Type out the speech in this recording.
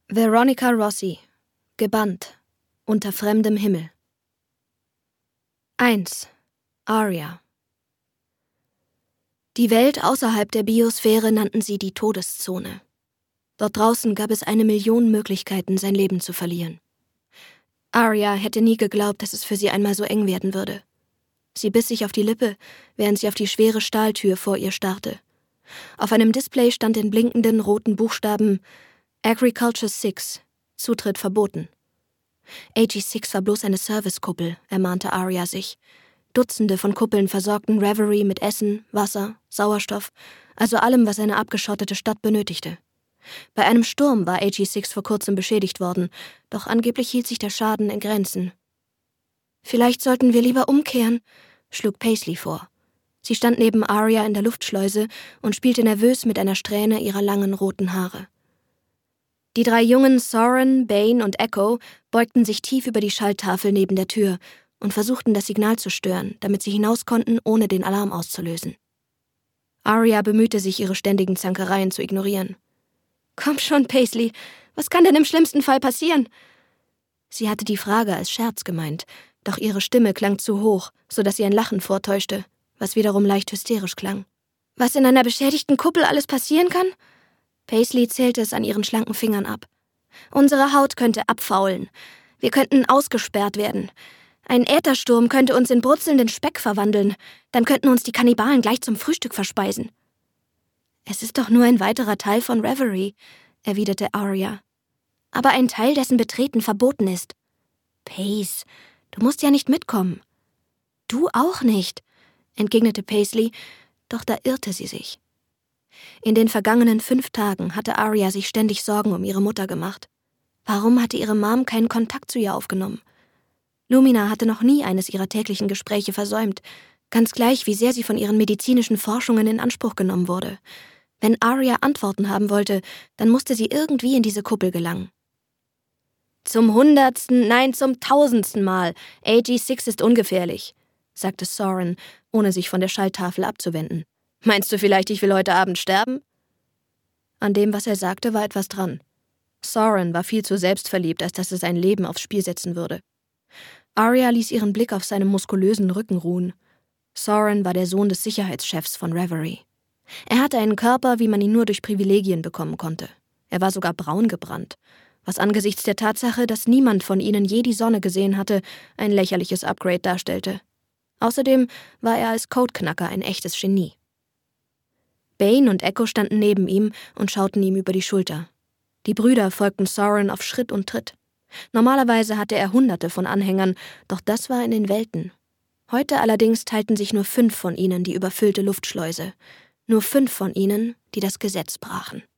Veronica Rossi. Gebannt. Unter fremdem Himmel. 1. Aria. Die Welt außerhalb der Biosphäre nannten sie die Todeszone. Dort draußen gab es 1 Million Möglichkeiten, sein Leben zu verlieren. Aria hätte nie geglaubt, dass es für sie einmal so eng werden würde. Sie biss sich auf die Lippe, während sie auf die schwere Stahltür vor ihr starrte. Auf einem Display stand in blinkenden roten Buchstaben Agriculture 6, Zutritt verboten. AG6 war bloß eine Servicekuppel, ermahnte Aria sich. Dutzende von Kuppeln versorgten Reverie mit Essen, Wasser, Sauerstoff, also allem, was eine abgeschottete Stadt benötigte. Bei einem Sturm war AG6 vor kurzem beschädigt worden, doch angeblich hielt sich der Schaden in Grenzen. »Vielleicht sollten wir lieber umkehren«, schlug Paisley vor. Sie stand neben Aria in der Luftschleuse und spielte nervös mit einer Strähne ihrer langen roten Haare. Die 3 Jungen Soren, Bane und Echo beugten sich tief über die Schalltafel neben der Tür und versuchten, das Signal zu stören, damit sie hinaus konnten, ohne den Alarm auszulösen. Aria bemühte sich, ihre ständigen Zankereien zu ignorieren. »Komm schon, Paisley, was kann denn im schlimmsten Fall passieren?« Sie hatte die Frage als Scherz gemeint, doch ihre Stimme klang zu hoch, sodass sie ein Lachen vortäuschte, was wiederum leicht hysterisch klang. »Was in einer beschädigten Kuppel alles passieren kann?« Paisley zählte es an ihren schlanken Fingern ab. »Unsere Haut könnte abfaulen. Wir könnten ausgesperrt werden. Ein Äthersturm könnte uns in brutzelnden Speck verwandeln. Dann könnten uns die Kannibalen gleich zum Frühstück verspeisen.« »Es ist doch nur ein weiterer Teil von Reverie«, erwiderte Aria. »Aber ein Teil, dessen Betreten verboten ist.« »Pace, du musst ja nicht mitkommen.« »Du auch nicht«, entgegnete Paisley, doch da irrte sie sich. In den vergangenen 5 Tagen hatte Aria sich ständig Sorgen um ihre Mutter gemacht. Warum hatte ihre Mom keinen Kontakt zu ihr aufgenommen? Lumina hatte noch nie eines ihrer täglichen Gespräche versäumt, ganz gleich, wie sehr sie von ihren medizinischen Forschungen in Anspruch genommen wurde. Wenn Aria Antworten haben wollte, dann musste sie irgendwie in diese Kuppel gelangen. »Zum 100., nein, zum 1000. Mal. AG6 ist ungefährlich«, sagte Soren, ohne sich von der Schalltafel abzuwenden. »Meinst du vielleicht, ich will heute Abend sterben?« An dem, was er sagte, war etwas dran. Soren war viel zu selbstverliebt, als dass er sein Leben aufs Spiel setzen würde. Aria ließ ihren Blick auf seinem muskulösen Rücken ruhen. Soren war der Sohn des Sicherheitschefs von Reverie. Er hatte einen Körper, wie man ihn nur durch Privilegien bekommen konnte. Er war sogar braun gebrannt, was angesichts der Tatsache, dass niemand von ihnen je die Sonne gesehen hatte, ein lächerliches Upgrade darstellte. Außerdem war er als Codeknacker ein echtes Genie. Bane und Echo standen neben ihm und schauten ihm über die Schulter. Die Brüder folgten Soren auf Schritt und Tritt. Normalerweise hatte er Hunderte von Anhängern, doch das war in den Welten. Heute allerdings teilten sich nur 5 von ihnen die überfüllte Luftschleuse. Nur 5 von ihnen, die das Gesetz brachen.